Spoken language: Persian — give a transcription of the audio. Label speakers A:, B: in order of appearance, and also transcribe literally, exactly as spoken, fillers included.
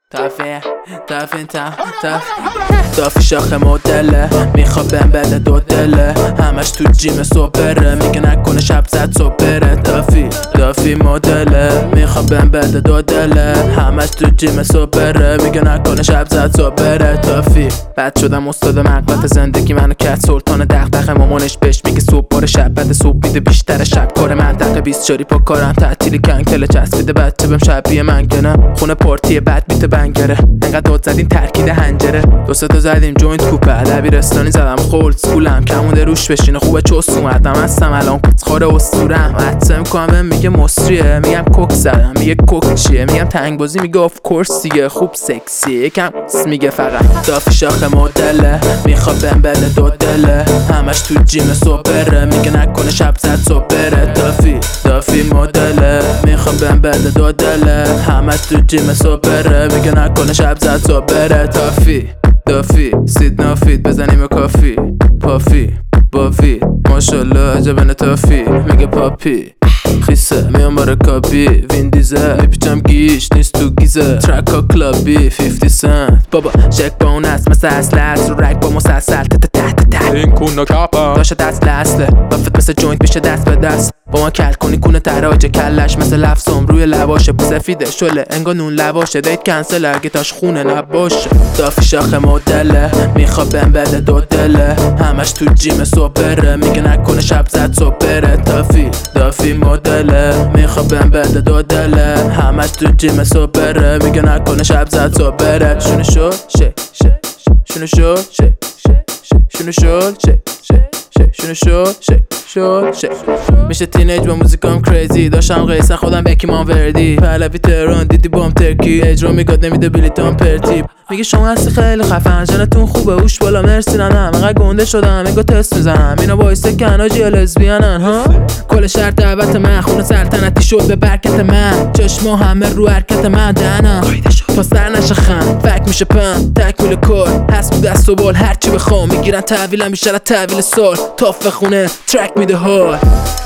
A: تافه تافه تافه تافه شاخه مدله میخواد بهم بده دو دله همش تو جیم سوپره میگه نکنه شب زد صبح بره تافی تافی مدله میخواد بهم بده دو دله همش تو جیم سوپره میگه نکنه شب زد صبح بره تافی بعد شدم استاد مقلت زندگی منو کرد سلطان دغدغه مامانش بهش میگه صبح بار شب بعد صبح بیده بیشتر شب کار منطقه بیست چاری پا کارم تعطیلی کنگ تله چسبیده بچه بهم شبیه من که نه خونه پارتی بعد بیت بنگره انقدر داد زدیم ترکیده هنجره دو سه تا زدیم جوینت کوپه علبی رستانی زدم خولد سکولم کمونده روش بشینه خوبه چوس اومدم هستم الان کسخار اسطورم حدسه میکنم میگه مصریه میگم کوک زدم میگه کوک چیه میگم تنگ بازی میگه آف کورس دیگه خوب سکسی یکم میگه فقط دافی شاخه مدله میخواد بهم بده دو دله همش تو جیم سوپره میگه نکنه شب زد صبح بره دافی دافی مدله میخواد بهم بده دو دله همش تو جیم سوپره میگه نکنه شب زد صبح بره تافی دافی سید نافید بزنیم کافی پافی بافی ماشالله عجبنه تافی میگه پاپی خیسه میام باره کابی وین دیزه میپیچم گیش نیست تو گیزه ترک ها کلابی فیفتی سنت بابا شک با اون است مثل اصل است رو رک با مسلسل تت تت تت
B: این کونه کپم
A: داشته دست لسله بافت مثل جوینت میشه دست به دست با ما کل کنی کونه تراجه کلش مثل لفظم روی لباشه بو سفیده شله انگا نون لباشه دیت کنسل اگه تاش خونه نباشه دافی شاخه مدله میخواد بهم بده دو دله همش تو جیم سوپره میگه نکنه شب زد صبح بره تافی دافی مدله میخواد بهم بده دو دله همش تو جیم سوپره میگه نکنه شب زد صبح بره شونه شو شه شه شونه شو شه شه شونه شو شه شه شونه شو شه شو شه میشه تینیج با موزیکام کریزی داشتم قیسن خودم بکی مانوردی پهلوی تهران دیدی بام ترکی اجرا میگاد نمیده بلیتام پرتیب میگه شما هستی خیلی خفن جنتون خوبه اوش بالا مرسی ننم انقدر گنده شدم انگار تست میزنم اینا بایسته کناجی یا لزبیانن ها کل شهر دعوت من خونه سلطنتی شد به برکت من چشما همه رو حرکت من دهنم تا سر نشه خم فک میشه پم تکمیل کار هست بود دست و بال هرچی بخوام میگیرن تحویلم بیشتر از تحویل سال تاف خونه ترک میده حال